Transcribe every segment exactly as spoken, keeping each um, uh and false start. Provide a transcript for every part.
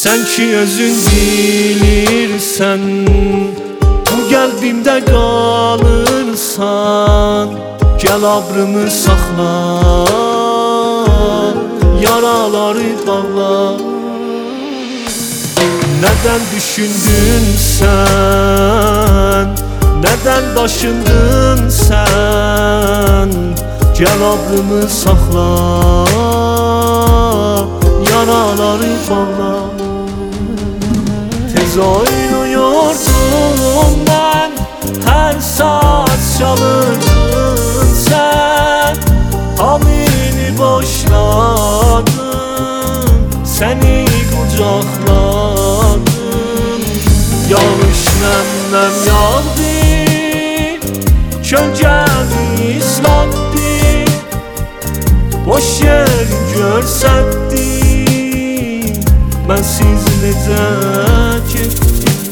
Sen ki özün bilirsən, bu qəlbimdə qalırsan. Gəl abrımı saxla, yaraları bağla. Nədən düşündün sən, nədən daşındın sən? Gəl abrımı saxla, yaraları bağla. Tez oynuyordum mən, hər saat çalırdın sən. Hamini boşladım, səni qucaqladım. Yağış nəm-nəm yağdı, kölgəni islatdı. Boş yer görsətdi, mənsiz necə getdim.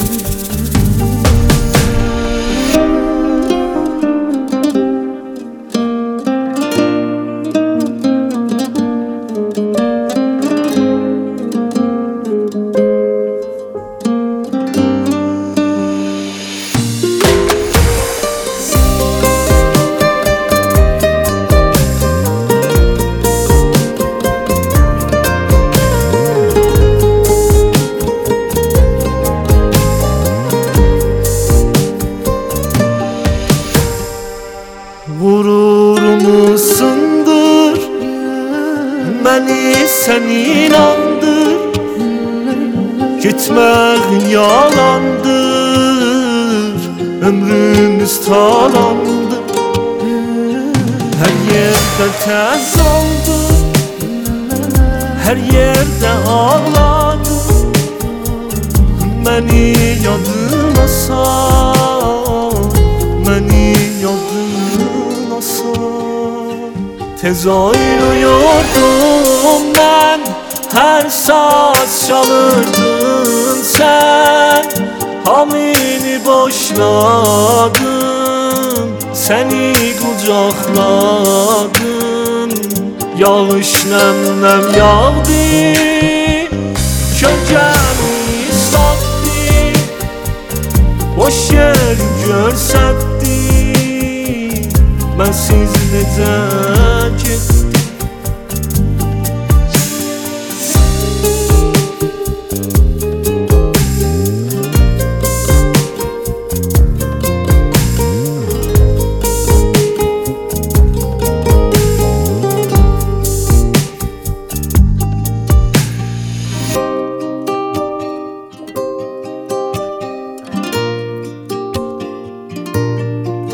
Gururumu sındır, beni sen inandır. Gitmek yalandır, ömrümüz talandır. Her yerde tez oldu, her yerde ağladım. Beni yadına sal, beni yadına sal. Tez oynuyordum ben, her saat çalırdın sen. Hamini boşladım, seni kucakladım. Yağış nem-nem yağdı, kölgəni ıslatdı. Boş yer görsətdi, mənsiz necə getdim.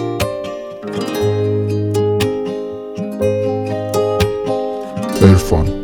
Erfan